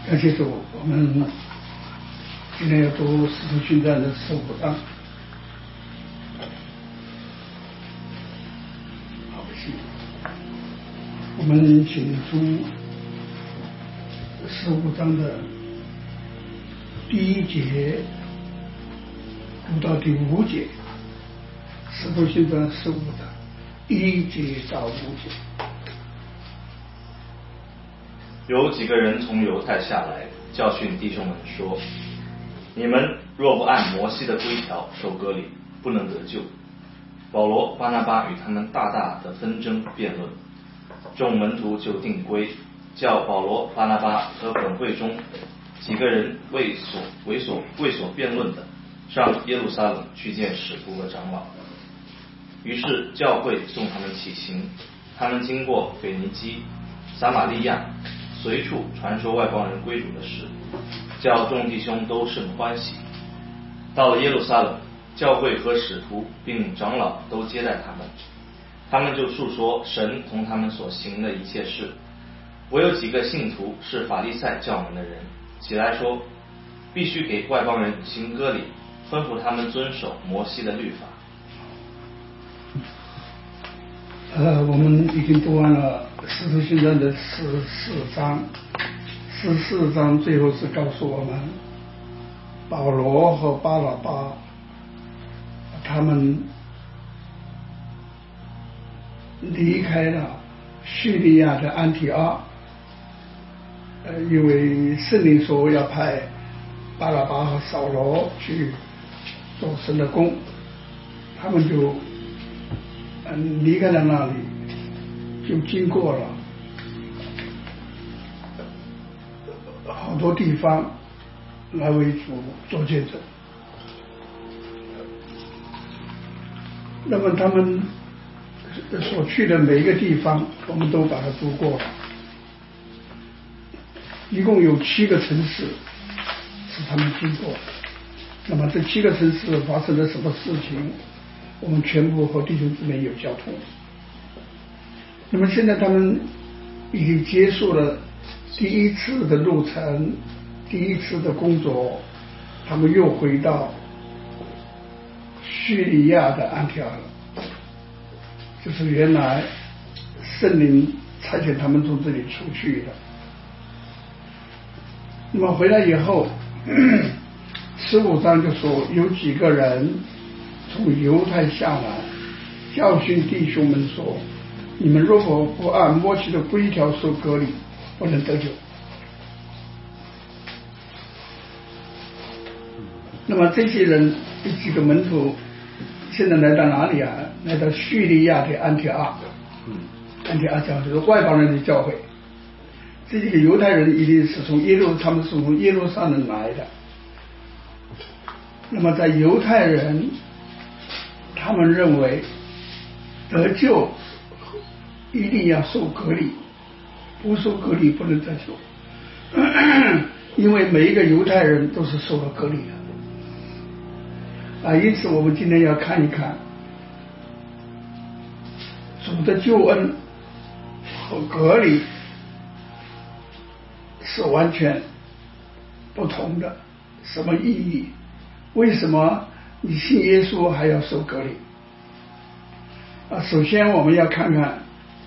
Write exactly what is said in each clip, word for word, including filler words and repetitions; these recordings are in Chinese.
感谢主，我们今天要读《使徒行传》的十五章。好，不行，我们请从十五章的第一节读到第五节，《使徒行传》十五章一节到五节。 有几个人从犹太下来，教训弟兄们说：你们若不按摩西的规条受割礼，不能得救。保罗、巴拿巴与他们大大的纷争辩论，众门徒就定规，叫保罗、巴拿巴和本会中几个人为所为所为所辩论的，上耶路撒冷去见使徒和长老。于是教会送他们起行，他们经过腓尼基、撒玛利亚，随处传说外邦人归主的事，叫众弟兄都甚欢喜。到了耶路撒冷，教会和使徒并长老都接待他们，他们就述说神同他们所行的一切事。唯有几个信徒是法利赛教门的人，起来说，必须给外邦人行割礼，吩咐他们遵守摩西的律法。 呃，我们已经读完了《使徒行传》的十四章，十四章最后是告诉我们，保罗和巴拿巴他们离开了叙利亚的安提阿，呃，因为圣灵说要派巴拿巴和扫罗去做神的工，他们就嗯，离开了那里，就经过了好多地方来为主做见证。那么他们所去的每一个地方，我们都把它读过了。一共有七个城市是他们经过。那么这七个城市发生了什么事情？我们全部和弟兄姊妹有交通。那么现在他们已经结束了第一次的路程，第一次的工作，他们又回到叙利亚的安提阿了，就是原来圣灵差遣他们从这里出去的。那么回来以后，十五章就说有几个人从犹太下来，教训弟兄们说，你们如果不按摩西的规条受割礼，不能得救。那么这些人这几个门徒现在来到哪里啊？来到叙利亚的安提阿，安提阿教就是外邦人的教会。这几个犹太人一定是从耶路，他们是从耶路撒冷来的。那么在犹太人，他们认为得救一定要受割礼，不受割礼不能得救，因为每一个犹太人都是受了割礼的啊。因此我们今天要看一看主的救恩和割礼是完全不同的，什么意义？为什么你信耶稣还要受割礼啊？首先我们要看看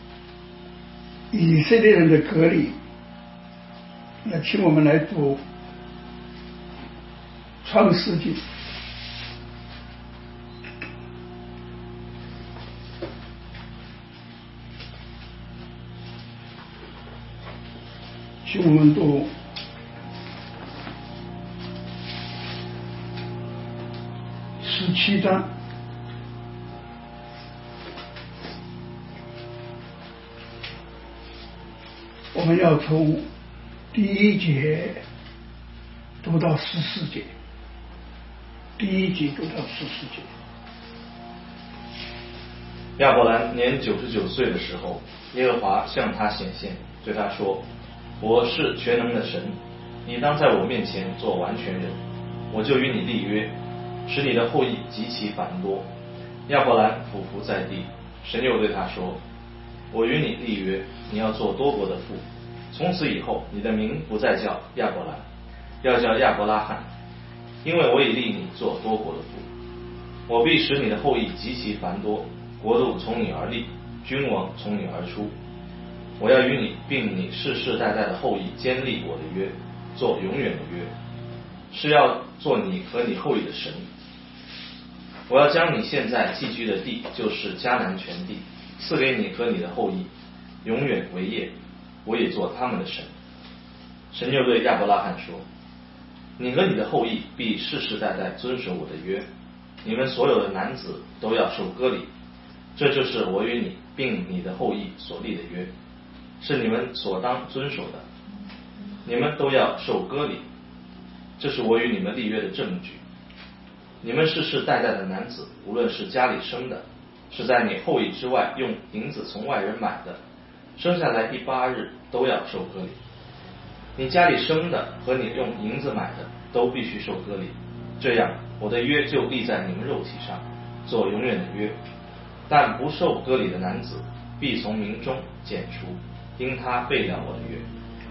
以色列人的割礼。那请我们来读创世纪请我们读十七章。我们要从第一节读到十四节，第一节读到十四节。 亚伯兰年九十九岁的时候，耶和华向他显现，对他说：我是全能的神，你当在我面前做完全人，我就与你立约，使你的后裔极其繁多。亚伯兰俯伏在地，神又对他说：我与你立约，你要做多国的父， 从此以后，你的名不再叫亚伯兰，要叫亚伯拉罕，因为我已立你做多国的父。我必使你的后裔极其繁多，国度从你而立，君王从你而出。我要与你并你世世代代的后裔坚立我的约，做永远的约，是要做你和你后裔的神。我要将你现在寄居的地，就是迦南全地，赐给你和你的后裔，永远为业，我也做他们的神。神又对亚伯拉罕说，你和你的后裔必世世代代遵守我的约，你们所有的男子都要受割礼，这就是我与你并你的后裔所立的约，是你们所当遵守的，你们都要受割礼，这是我与你们立约的证据。你们世世代代的男子，无论是家里生的，是在你后裔之外用银子从外人买的，生下来第八日都要受割礼。你家里生的和你用银子买的都必须受割礼，这样我的约就立在你们肉体上，做永远的约。但不受割礼的男子必从民中剪除，因他背了我的约。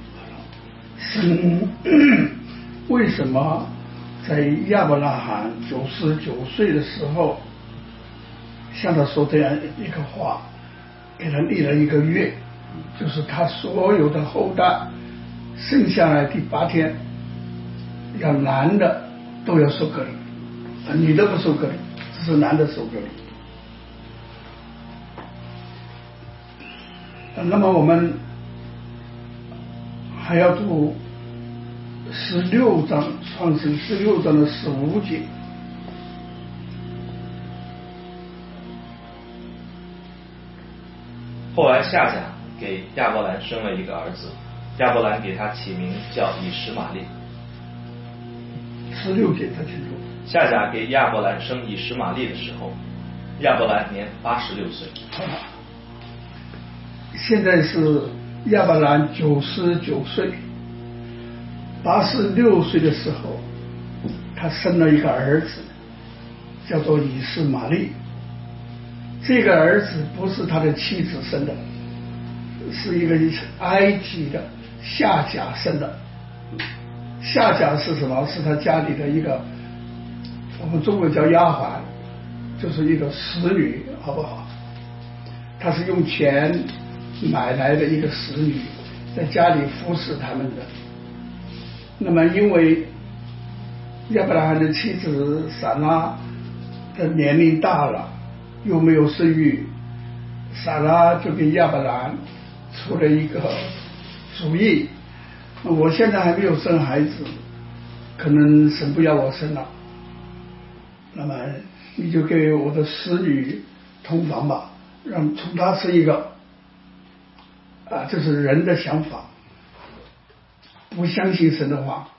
神为什么在亚伯拉罕九十九岁的时候向他说这样一个话，给他立了一个约，就是他所有的后代生下来第八天，要男的都要受割礼，女的不受割礼，只是男的受割礼。那么我们还要读十六章，创世十六章的十五节。 后来夏甲给亚伯兰生了一个儿子，亚伯兰给他起名叫以实玛利。 十六节他清楚。 夏甲给亚伯兰生以实玛利的时候，亚伯兰年八十六岁。 现在是亚伯兰九十九岁，八十六岁的时候，他生了一个儿子，叫做以实玛利。这个儿子不是他的妻子生的，是一个埃及的夏甲生的。夏甲是什么？是他家里的一个，我们中国叫丫鬟，就是一个使女，好不好？他是用钱买来的一个使女，在家里服侍他们的。那么因为亚伯拉罕的妻子撒拉的年龄大了，又没有生育，撒拉就给亚伯兰出了一个主意，我现在还没有生孩子，可能神不要我生了，那么你就给我的使女同房吧，让从他生一个啊，这是人的想法，不相信神的话。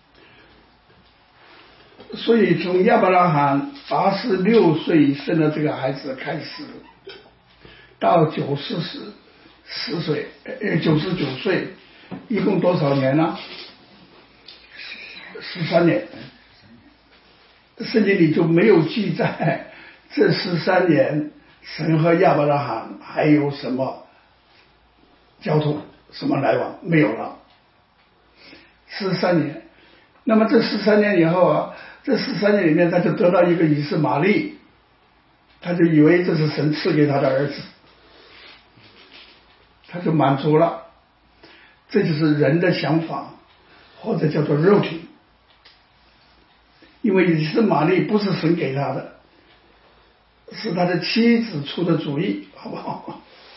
所以从亚伯拉罕八十六岁生了这个孩子开始，到九十十十岁，呃，九十九岁，一共多少年呢？十三年。圣经里就没有记载这十三年神和亚伯拉罕还有什么交通，什么来往，没有了。十三年，那么这十三年以后啊，这十三年里面他就得到一个以实玛利，他就以为这是神赐给他的儿子，他就满足了。这就是人的想法，或者叫做肉体。因为以实玛利不是神给他的，是他的妻子出的主意，好不好？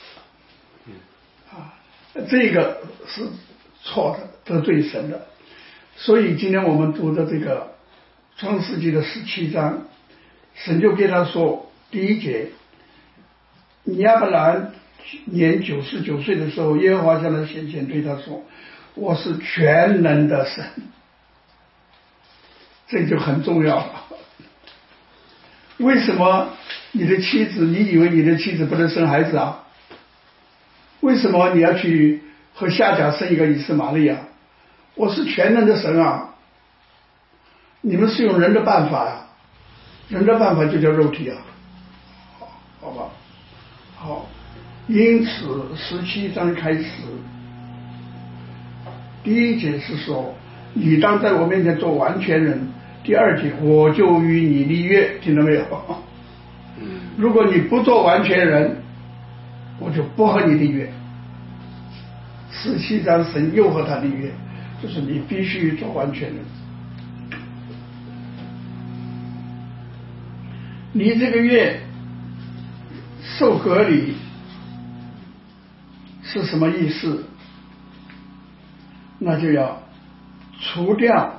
啊，这个是错的，得罪神的。所以今天我们读的这个创世纪的十七章，神就给他说，第一节，亚伯兰年九十九岁的时候，耶和华向他显现，对他说，我是全能的神。这就很重要了。为什么你的妻子，你以为你的妻子不能生孩子啊？为什么你要去和夏甲生一个以实玛利啊？我是全能的神啊！你们是用人的办法啊，人的办法就叫肉体啊，好，好吧，好。因此十七章开始， 第一节是说你当在我面前做完全人，第二节我就与你立约，听到没有？ 嗯， 如果你不做完全人，我就不和你立约。十七章神又和他立约，就是你必须做完全人。你这个月受隔离是什么意思？那就要除掉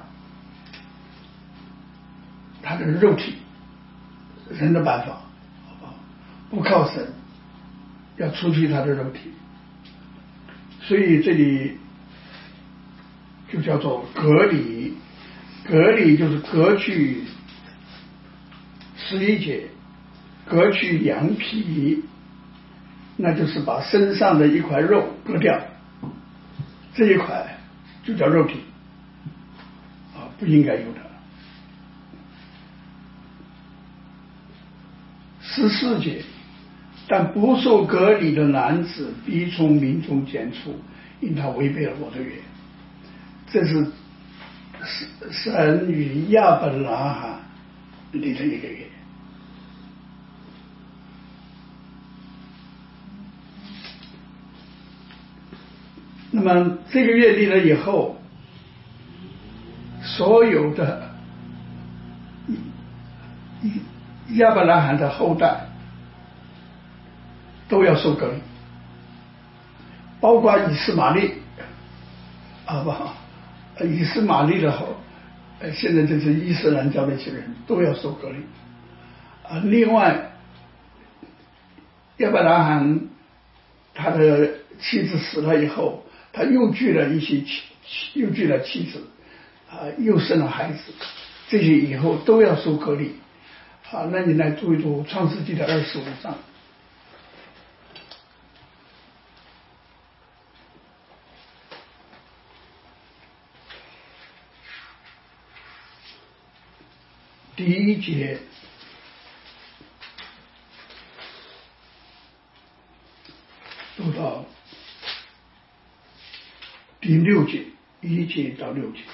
他的肉体，人的办法，不靠神，要除去他的肉体。所以这里就叫做隔离，隔离就是隔去十一节，割去羊皮，那就是把身上的一块肉割掉，这一块就叫肉体啊，不应该有的。十四节，但不受割礼的男子必从民中剪除，因他违背了我的约。这是神与亚伯拉罕立的一个约。那么这个约立了以后，所有的亚伯拉罕的后代都要受割礼，包括以斯玛利，好不好？以斯玛利的后，呃，现在就是伊斯兰教那些人都要受割礼啊。另外，亚伯拉罕他的妻子死了以后，他又娶了一些妻，又娶了妻子啊，又生了孩子，这些以后都要受割礼啊。那你来读一读创世纪的二十五章。第一节读到第六节，一节到六节。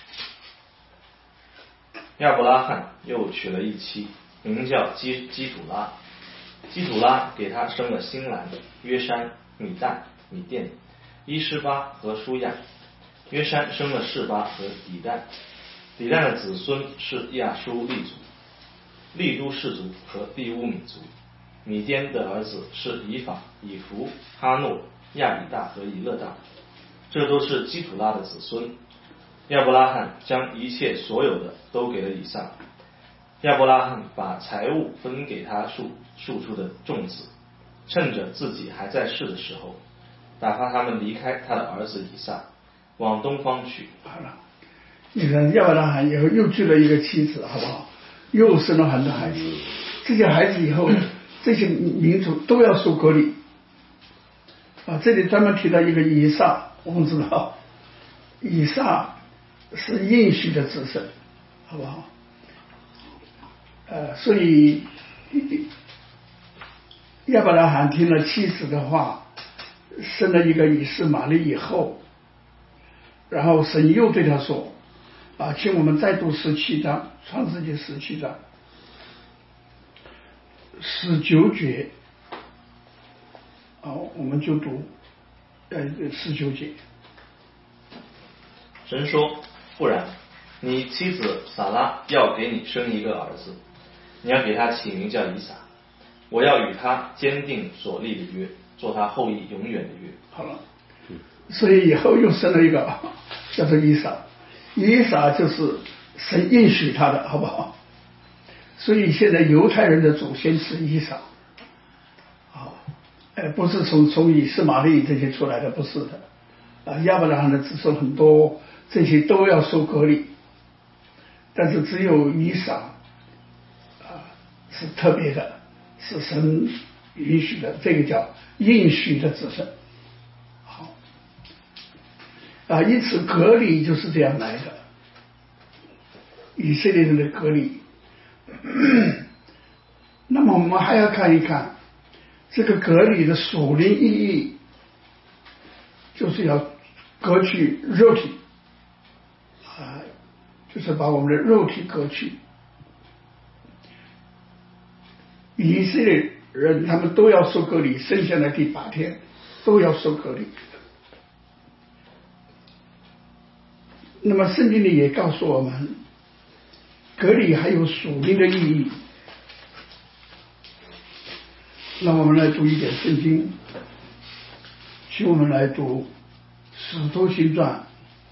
亚伯拉罕又娶了一妻，名叫基基土拉。基土拉给他生了新兰、约山、米旦、米甸、伊施巴和舒亚。约山生了示巴和底旦。底旦的子孙是亚舒利族、利都氏族和利乌米族。米甸的儿子是以法、以弗、哈诺、亚比大和以勒大，这都是基土拉的子孙。亚伯拉罕将一切所有的都给了以撒。亚伯拉罕把财物分给他数数出的众子，趁着自己还在世的时候，打发他们离开他的儿子以撒，往东方去。 好了，你看亚伯拉罕以后又娶了一个妻子，好不好？又生了很多孩子，这些孩子以后这些民族都要受割礼啊。这里专门提到一个以撒，我们知道以撒是应许的子孙，好不好？呃，所以亚伯拉罕听了妻子的话，生了一个以实玛利以后，然后神又对他说啊，请我们再读十七章，创世纪十七章十九节啊，我们就读呃十九节。 神说，不然，你妻子撒拉要给你生一个儿子，你要给他起名叫以撒，我要与他坚定所立的约，做他后裔永远的约。 好了，所以以后又生了一个叫做以撒，以撒就是神应许他的，好不好？所以现在犹太人的祖先是以撒，好，呃，不是从从以实玛利这些出来的，不是的啊。亚伯拉罕的子孙很多，这些都要受割礼，但是只有以撒啊是特别的，是神允许的，这个叫应许的子孙。好啊，因此割礼就是这样来的，以色列人的割礼。那么我们还要看一看这个割礼的属灵意义，就是要割去肉体，啊，就是把我们的肉体割去。以色列人他们都要受割礼，剩下的第八天都要受割礼。那么圣经里也告诉我们，割礼还有属灵的意义。那我们来读一点圣经，请我们来读《使徒行传》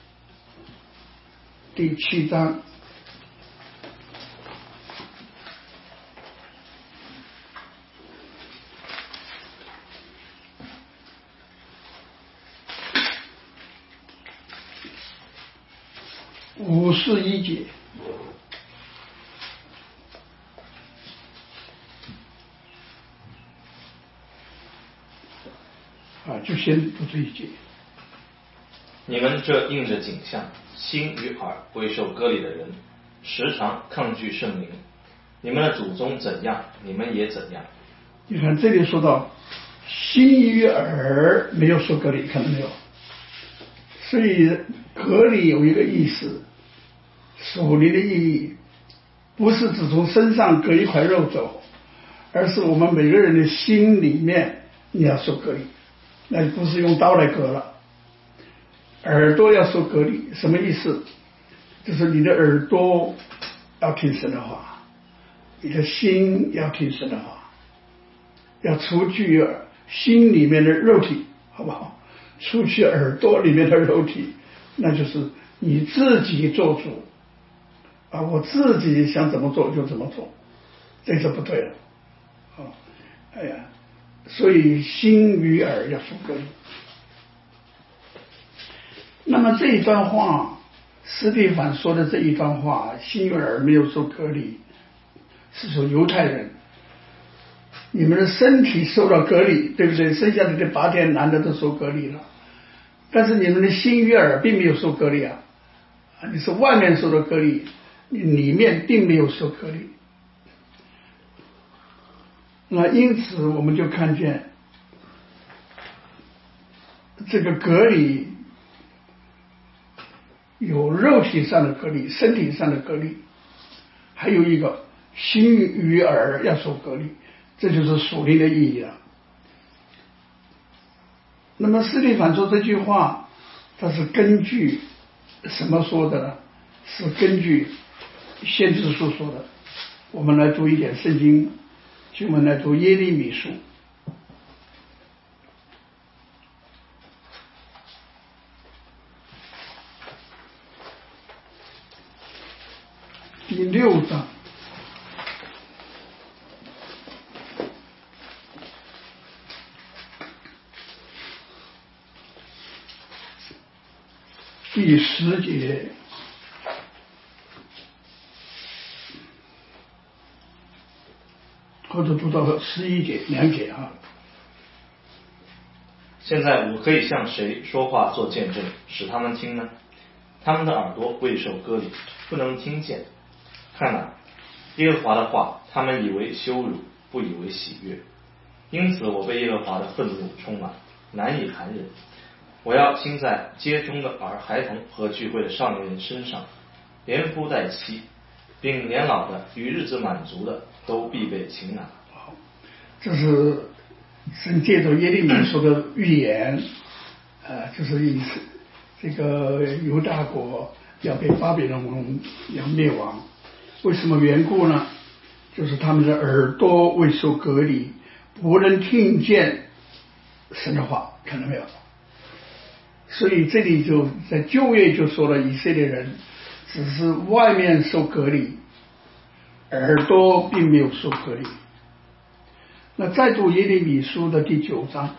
第七章。五十一节，啊，就先读这一节。 你们这应着景象，心与耳未受割礼的人，时常抗拒圣灵。你们的祖宗怎样，你们也怎样。 你看这里说到心与耳没有受割礼，看到没有？所以割礼有一个意思，属灵的意义，不是只从身上割一块肉走，而是我们每个人的心里面你要受割礼，那不是用刀来割了。耳朵要受割礼，什么意思？就是你的耳朵要听神的话，你的心要听神的话，要除去心里面的肉体，好不好？除去耳朵里面的肉体，那就是你自己做主啊！我自己想怎么做就怎么做，这是不对的。哦，哎呀，所以心与耳要受割礼。那么这一段话，司提反说的这一段话，心与耳没有受割礼，是说犹太人，你们的身体受到割礼，对不对？剩下的这八天男的都受割礼了，但是你们的心与耳并没有受割礼啊，你是外面受到割礼，你里面并没有受割礼。那因此我们就看见这个割礼有肉体上的割礼，身体上的割礼，还有一个心与耳要受割礼，这就是属灵的意义了。那么司提反说这句话，它是根据什么说的呢？是根据先知书说的。我们来读一点圣经，请我们来读耶利米书第六章第十节，或者读到十一节，两节啊。 现在我可以向谁说话做见证，使他们听呢？他们的耳朵未受割礼，不能听见。看哪，耶和华的话，他们以为羞辱，不以为喜悦。因此我被耶和华的愤怒充满，难以含忍。我要倾在街中的儿孩童和聚会的少年人身上，连夫带妻，并年老的与日子满足的，都必被擒拿。 好，这是神借着耶利米说的预言，呃，就是意思这个犹大国要被巴比伦王要灭亡。为什么缘故呢？就是他们的耳朵未受割礼，不能听见神的话，看到没有？所以这里就在旧约就说了，以色列人只是外面受割礼，耳朵并没有受割礼。那再读耶利米书的第九章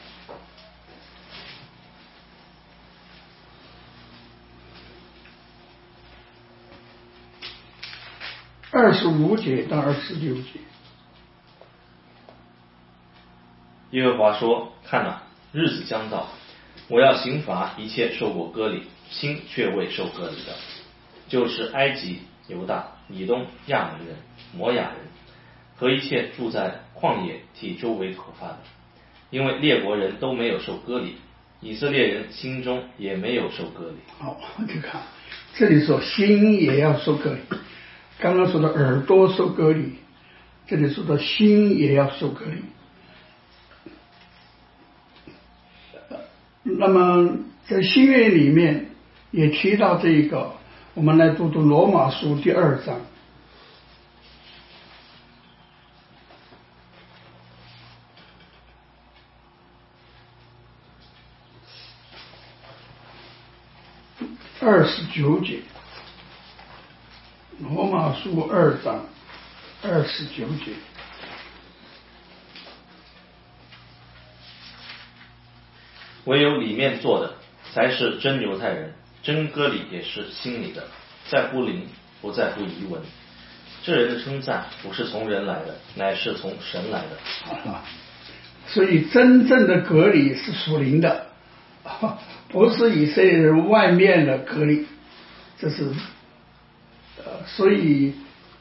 二十五节到二十六节。 耶和华说：看哪，日子将到，我要刑罚一切受过割礼，心却未受割礼的，就是埃及、犹大、以东、亚门人、摩亚人和一切住在旷野替周围讨伐的，因为列国人都没有受割礼， 以色列人心中也没有受割礼。 好，你看这里说心也要受割礼，刚刚说的耳朵受割礼，这里说的心也要受割礼。那么在新约里面也提到这个，我们来读读罗马书第二章。二十九节，罗马书二章二十九节。 唯有里面做的才是真犹太人，真割礼也是心里的，在乎灵，不在乎仪文。这人的称赞不是从人来的，乃是从神来的。 啊，所以真正的割礼是属灵的，不是以色列人外面的割礼。这是呃，所以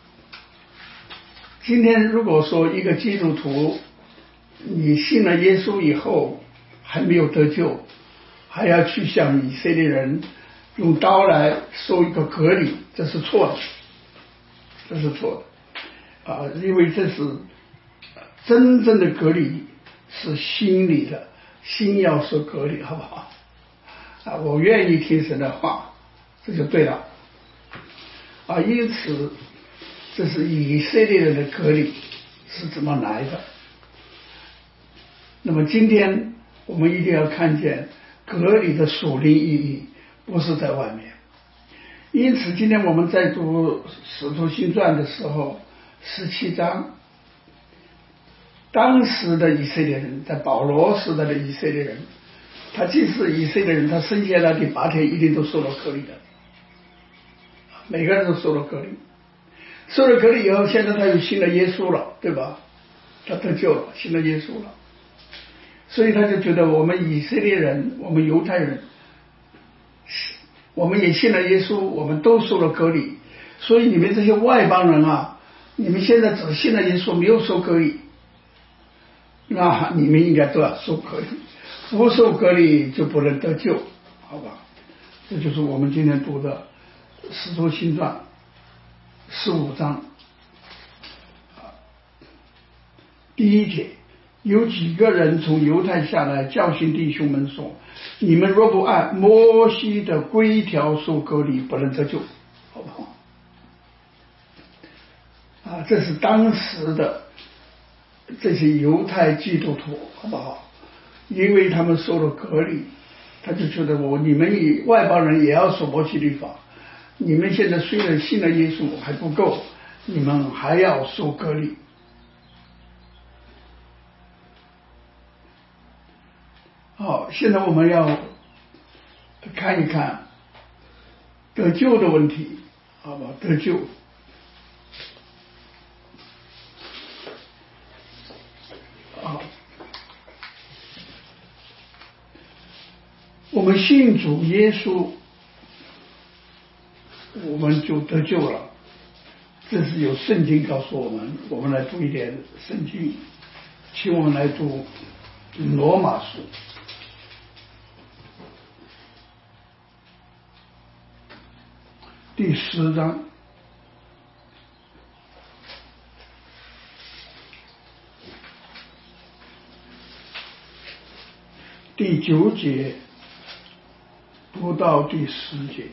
今天如果说一个基督徒你信了耶稣以后还没有得救，还要去向以色列人用刀来受一个割礼，这是错的，这是错的啊！因为这是真正的割礼是心里的，心要受割礼，好不好？啊，我愿意听神的话，这就对了啊！因此，这是以色列人的割礼是怎么来的？那么今天我们一定要看见割礼的属灵意义，不是在外面。因此，今天我们在读《使徒行传》的时候，十七章，当时的以色列人，在保罗时代的以色列人，他既是以色列人，他生下来第八天一定都受了割礼的，每个人都受了割礼。受了割礼以后，现在他又信了耶稣了，对吧？他得救了，信了耶稣了。所以他就觉得我们以色列人，我们犹太人，我们也信了耶稣，我们都受了割礼。所以你们这些外邦人啊，你们现在只信了耶稣，没有受割礼，那你们应该都要受割礼，不受割礼就不能得救，好吧？这就是我们今天读的《使徒行传》十五章第一节。有几个人从犹太下来，教训弟兄们说：你们若不按摩西的规条受割礼，不能得救，好不好？啊，这是当时的这些犹太基督徒，好不好？因为他们受了割礼，他就觉得我你们以外邦人也要守摩西律法，你们现在虽然信了耶稣还不够，你们还要受割礼。好，现在我们要看一看得救的问题，好吧？得救，啊，我们信主耶稣，我们就得救了。这是有圣经告诉我们。我们来读一点圣经，请我们来读罗马书。第十章第九节读到第十节。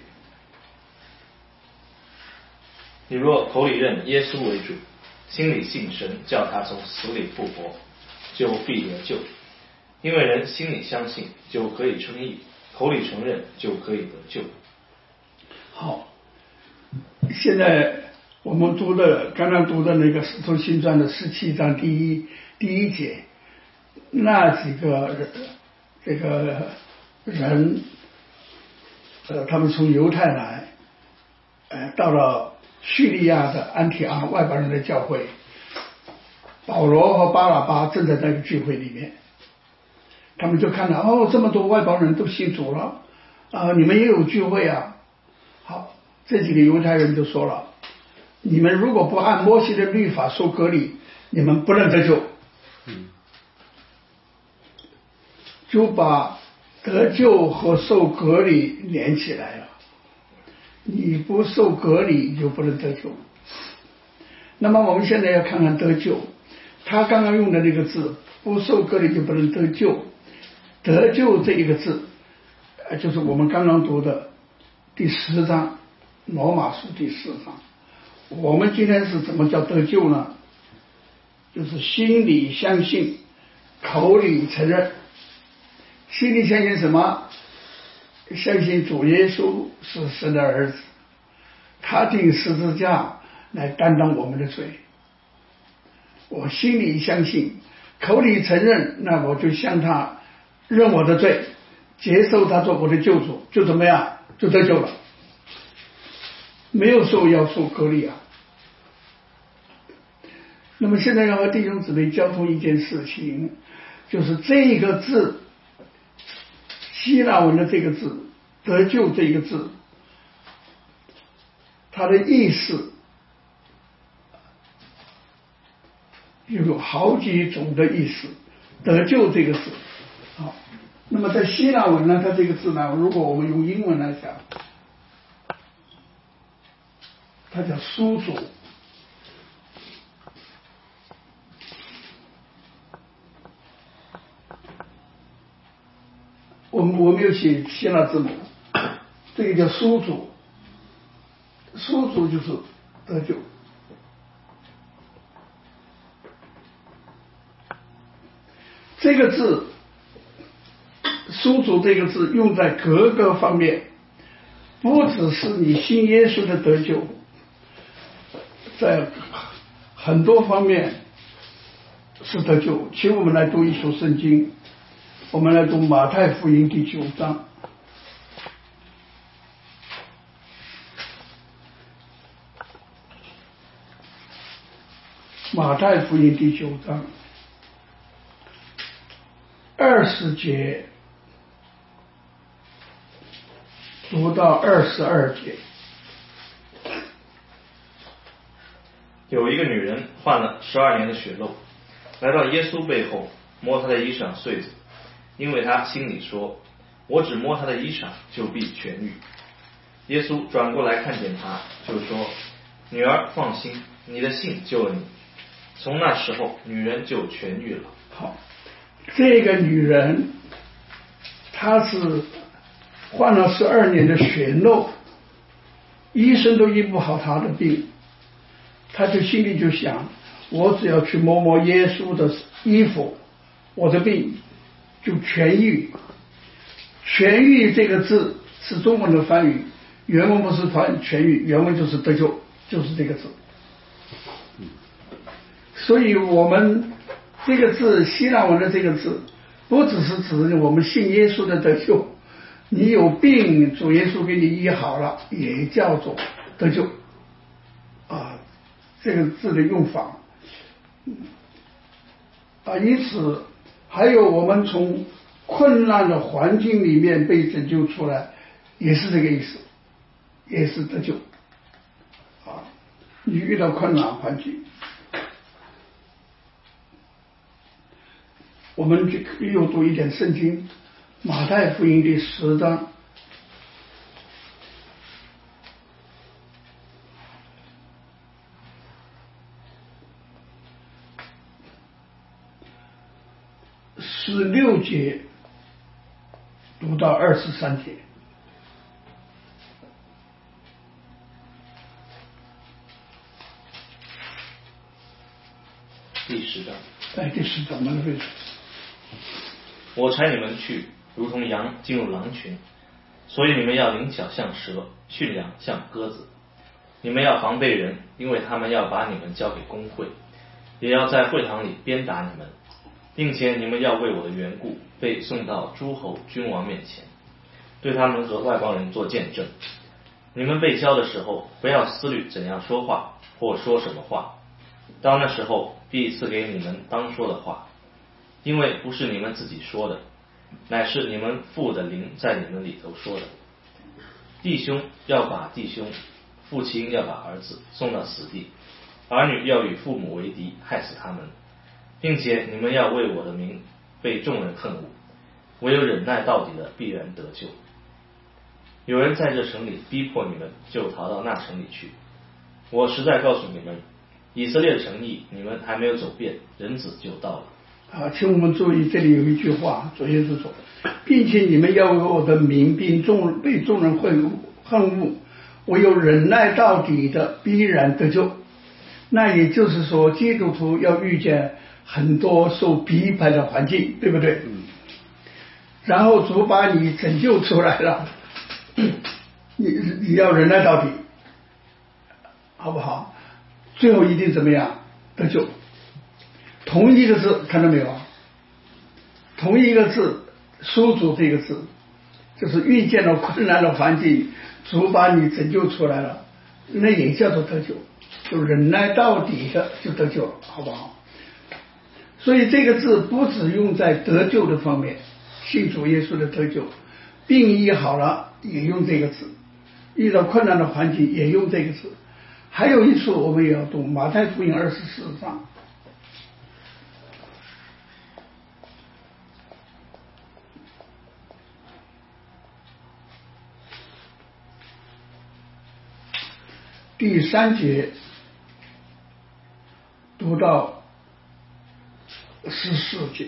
你若口里认耶稣为主，心里信神叫他从死里复活，就必得救。因为人心里相信就可以称义，口里承认就可以得救。 好，现在我们读的刚刚读的那个《使徒行传》的十七章第一第一节，那几个这个人，呃，他们从犹太来，呃，到了叙利亚的安提阿外邦人的教会，保罗和巴拿巴正在那个聚会里面，他们就看到哦，这么多外邦人都信主了啊、呃，你们也有聚会啊。好，这几个犹太人就说了，你们如果不按摩西的律法受割礼，你们不能得救。嗯，就把得救和受隔离连起来了，你不受隔离就不能得救。那么我们现在要看看得救，他刚刚用的那个字，不受隔离就不能得救，得救这一个字，就是我们刚刚读的第十章，罗马书第四章。我们今天是怎么叫得救呢？就是心里相信，口里承认。心里相信什么？相信主耶稣是神的儿子，他钉十字架来担当我们的罪。我心里相信，口里承认，那我就向他认我的罪，接受他做我的救主，就怎么样？就得救了。没有说要受隔离啊。那么现在要和弟兄姊妹交通一件事情，就是这个字，希腊文的这个字，得救这个字，它的意思有好几种的意思。得救这个字，好，那么在希腊文呢，它这个字呢，如果我们用英文来讲，它叫赎主。我们我没有写希腊字母，这个叫赎主，赎主就是得救。这个字，赎主这个字用在各个方面，不只是你信耶稣的得救，在很多方面是得救。请我们来读一首圣经，我们来读马太福音第九章。马太福音第九章二十节读到二十二节。 有一个女人患了十二年的血漏，来到耶稣背后，摸他的衣裳穗子，因为他心里说，我只摸他的衣裳就必痊愈。耶稣转过来看见他，就说，女儿放心，你的信救了你。从那时候女人就痊愈了。 好，这个女人她是患了十二年的血漏，医生都医不好她的病，她就心里就想，我只要去摸摸耶稣的衣服，我的病就痊愈。痊愈这个字是中文的翻译，原文不是翻痊愈，原文就是得救，就是这个字。所以我们这个字，希腊文的这个字，不只是指我们信耶稣的得救，你有病，主耶稣给你医好了，也叫做得救啊。这个字的用法啊，因此还有我们从困难的环境里面被拯救出来，也是这个意思，也是得救啊。你遇到困难环境，我们就又读一点圣经，马太福音第十章十六节读到二十三节。 第十章， 哎，第十章那个我差你们去，如同羊进入狼群，所以你们要灵巧像蛇，驯良像鸽子。你们要防备人，因为他们要把你们交给公会，也要在会堂里鞭打你们，并且你们要为我的缘故被送到诸侯君王面前，对他们和外邦人做见证。你们被交的时候，不要思虑怎样说话或说什么话，到那时候必赐给你们当说的话，因为不是你们自己说的，乃是你们父的灵在你们里头说的。弟兄要把弟兄，父亲要把儿子送到死地，儿女要与父母为敌，害死他们，并且你们要为我的名被众人恨恶。 唯有忍耐到底的必然得救。有人在这城里逼迫你们，就逃到那城里去。我实在告诉你们，以色列的城邑你们还没有走遍，人子就到了。 啊，请我们注意，这里有一句话，主耶稣说，并且你们要为我的名并众被众人恨恨恶，唯有忍耐到底的必然得救。那也就是说，基督徒要遇见很多受逼迫的环境，对不对？嗯。然后主把你拯救出来了，你你要忍耐到底，好不好？最后一定怎么样？得救。同一个字，看到没有？同一个字，书主这个字，就是遇见了困难的环境，主把你拯救出来了，那也叫做得救，就忍耐到底的就得救了，好不好？所以这个字不只用在得救的方面，信主耶稣的得救，病医好了也用这个字，遇到困难的环境也用这个字。还有一处我们也要读马太福音二十四章。第三节读到十四节。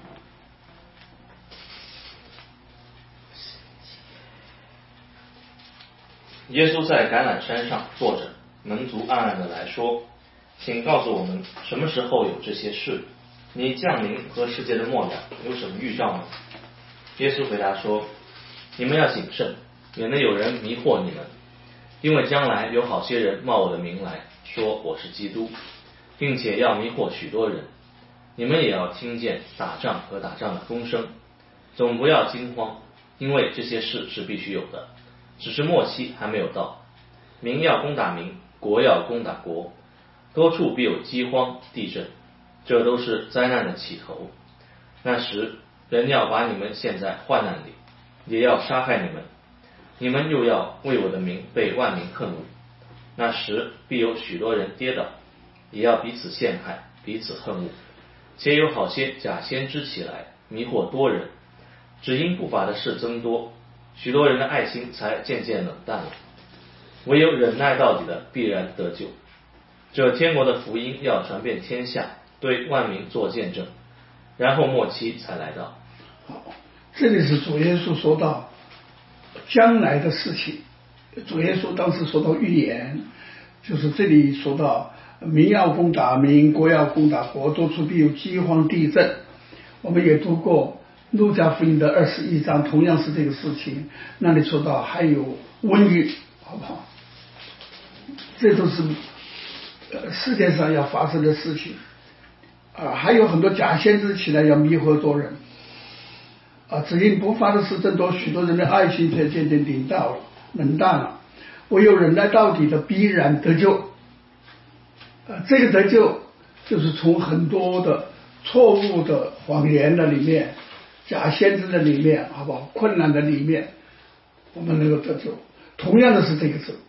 耶稣在橄榄山上坐着，门徒暗暗的来说，请告诉我们什么时候有这些事？你降临和世界的末了有什么预兆吗？耶稣回答说，你们要谨慎，免得有人迷惑你们，因为将来有好些人冒我的名来说我是基督，并且要迷惑许多人。你们也要听见打仗和打仗的风声，总不要惊慌，因为这些事是必须有的，只是末期还没有到。民要攻打民，国要攻打国，多处必有饥荒地震，这都是灾难的起头。那时人要把你们陷在患难里，也要杀害你们，你们又要为我的名被万民恨恶。那时必有许多人跌倒，也要彼此陷害，彼此恨恶，且有好些假先知起来，迷惑多人。只因不法的事增多，许多人的爱心才渐渐冷淡了。唯有忍耐到底的必然得救。这天国的福音要传遍天下，对万民做见证，然后末期才来到。 好，这里是主耶稣说到将来的事情。主耶稣当时说到预言，就是这里说到民要攻打民，国要攻打国，多处必有饥荒地震。我们也读过路加福音的二十一章，同样是这个事情，那里说到还有瘟疫，好不好？这都是呃世界上要发生的事情啊，还有很多假先知起来要迷惑多人啊，只因不法的事增多，许多人的爱心才渐渐冷淡了，冷淡了。唯有忍耐到底的必然得救。啊，这个得救就是从很多的错误的谎言的里面，假先知的里面，好不好？困难的里面，我们能够得救。同样的是这个字，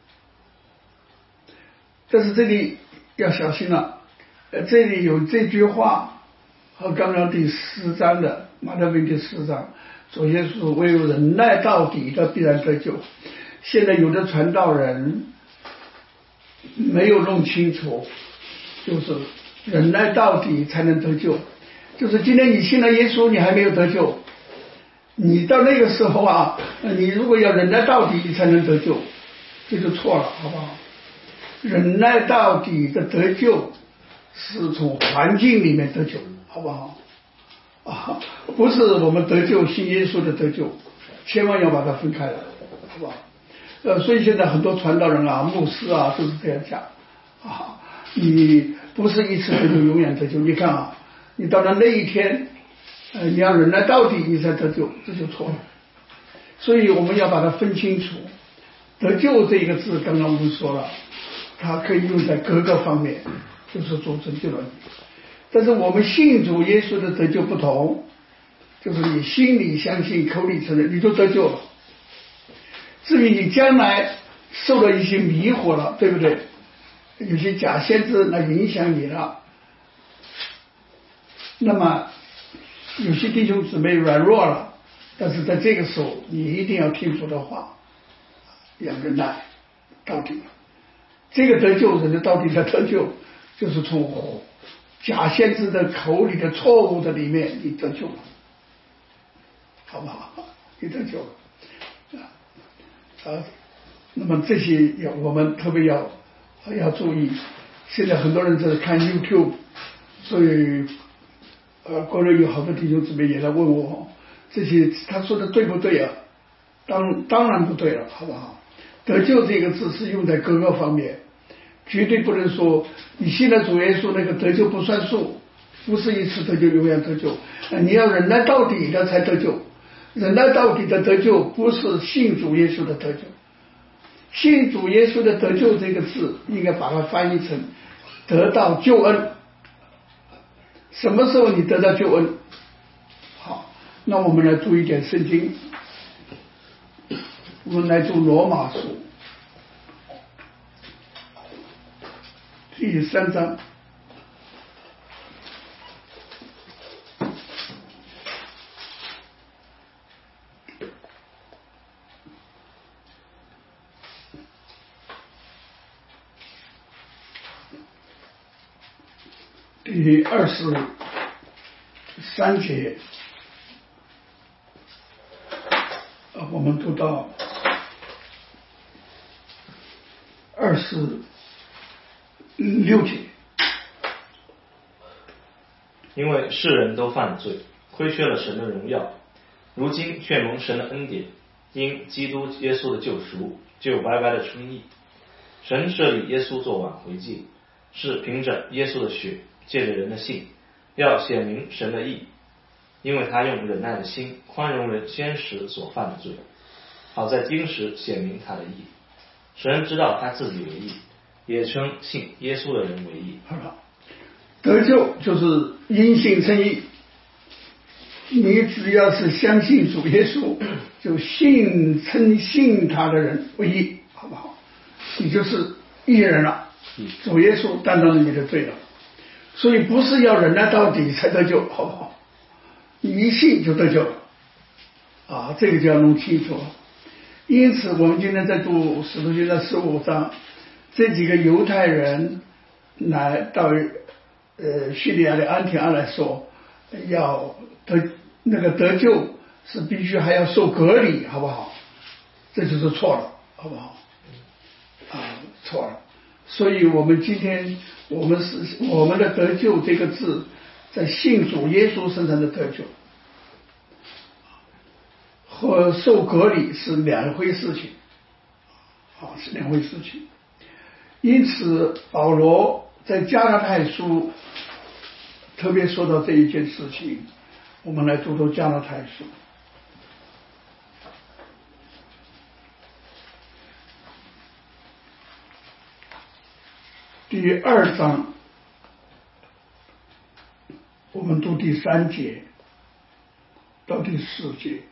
但是这里要小心了。呃，这里有这句话和刚刚第四章的马太福音第四章，主耶稣说唯有忍耐到底的必然得救。现在有的传道人没有弄清楚，就是忍耐到底才能得救。就是今天你信了耶稣，你还没有得救，你到那个时候啊，你如果要忍耐到底你才能得救，这就错了，好不好？忍耐到底的得救是从环境里面得救，好不好？啊，不是我们得救信耶稣的得救，千万要把它分开来，好不好？呃，所以现在很多传道人啊、牧师啊都是这样讲啊，你不是一次得救永远得救。你看啊，你到了那一天，呃，你要忍耐到底你才得救，这就错了。所以我们要把它分清楚。得救这个字，刚刚我们说了，它可以用在各个方面，就是主拯救了你。但是我们信主耶稣的得救不同，就是你心里相信，口里承认，你就得救了。至于你将来受了一些迷惑了，对不对？有些假先知来影响你了，那么有些弟兄姊妹软弱了， 但是在这个时候，你一定要听主的话，要忍耐到底。这个得救，人的到底的得救，就是从假先知的口里的错误的里面，你得救了，好不好？你得救了啊！那么这些要我们特别要要注意。现在很多人在看 YouTube， 所以呃，国内有好多弟兄姊妹也来问我，这些他说的对不对啊？当当然不对了，好不好？得救这个字是用在各个方面，绝对不能说你信了主耶稣那个得救不算数，不是一次得救永远得救，你要忍耐到底的才得救。忍耐到底的得救不是信主耶稣的得救，信主耶稣的得救这个字应该把它翻译成得到救恩。什么时候你得到救恩？好，那我们来读一点圣经，我们来读罗马书第三章。第二十三节，啊，我们读到二十六节。 因为世人都犯罪，亏缺了神的荣耀，如今却蒙神的恩典，因基督耶稣的救赎，就白白的称义。神设立耶稣做挽回祭，是凭着耶稣的血，借着人的信，要显明神的义，因为他用忍耐的心宽容人先时所犯的罪，好在今时显明他的义。神知道他自己为义，也称信耶稣的人为义。 好了，得救就是因信称义，你只要是相信主耶稣，就信称信他的人为义，好不好？你就是义人了，主耶稣担当了你的罪了。所以不是要忍耐到底才得救，好不好？一信就得救了啊，这个就要弄清楚。因此我们今天在读使徒行传十五章，这几个犹太人来到呃叙利亚的安提阿来说，要得那个得救是必须还要受隔离，好不好？这就是错了，好不好？啊，错了。所以我们今天我们是我们的得救这个字，在信主耶稣身上的得救和受隔离是两回事情，啊，是两回事情。因此保罗在加拉太书特别说到这一件事情，我们来读读加拉太书第二章，我们读第三节到第四节。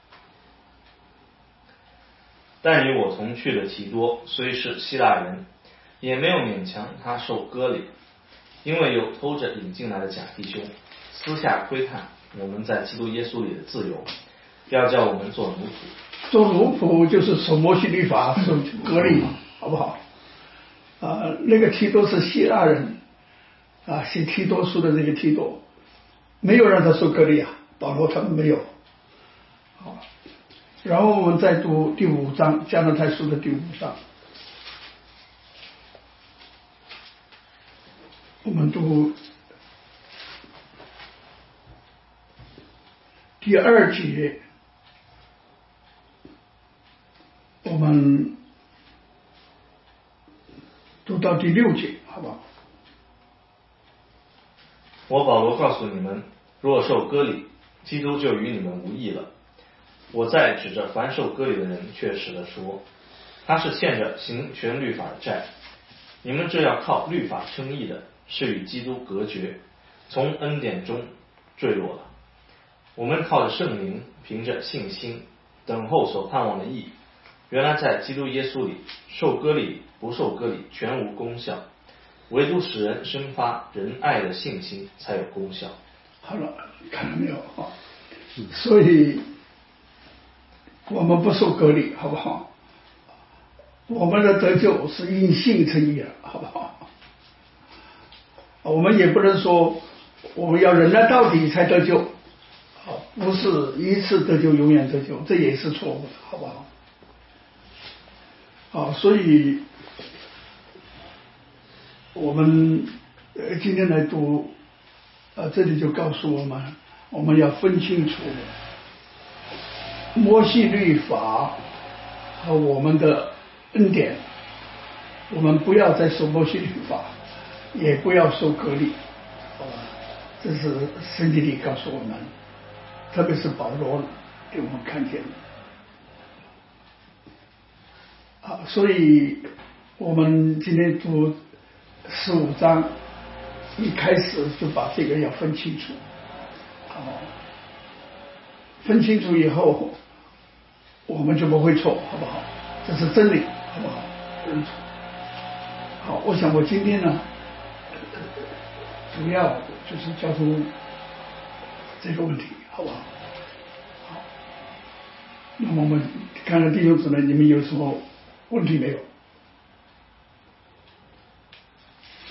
但与我同去的提多虽是希腊人，也没有勉强他受割礼，因为有偷着引进来的假弟兄，私下窥探我们在基督耶稣里的自由，要叫我们做奴仆。 做奴仆就是守摩西律法，受割礼嘛，好不好？啊，那个提多是希腊人啊，写提多书的那个提多，没有让他受割礼啊，保罗他们没有。好，然后我们再读第五章，加拉太书的第五章，我们读第二节，我们读到第六节，好不好？ 我保罗告诉你们，若受割礼，基督就与你们无益了。我再指着凡受割礼的人确实的说，他是欠着行全律法的债。你们这要靠律法称义的，是与基督隔绝，从恩典中坠落了。我们靠着圣灵，凭着信心等候所盼望的义。原来在基督耶稣里，受割礼不受割礼全无功效，唯独使人生发仁爱的信心才有功效。 好了，看到没有啊？所以我们不受隔离，好不好？我们的得救是因信称义了，好不好？我们也不能说我们要忍耐到底才得救，不是一次得救永远得救，这也是错误的，好不好？好，所以我们呃今天来读，呃这里就告诉我们，我们要分清楚摩西律法和我们的恩典，我们不要再受摩西律法，也不要受割礼，这是圣经里告诉我们，特别是保罗给我们看见的。好，所以我们今天读十五章一开始就把这个要分清楚，好，分清楚以后我们就不会错，好不好？这是真理，好不好？认错。好，我想我今天呢，主要就是教出这个问题，好不好？好，那么我们看看弟兄姊妹，你们有什么问题没有？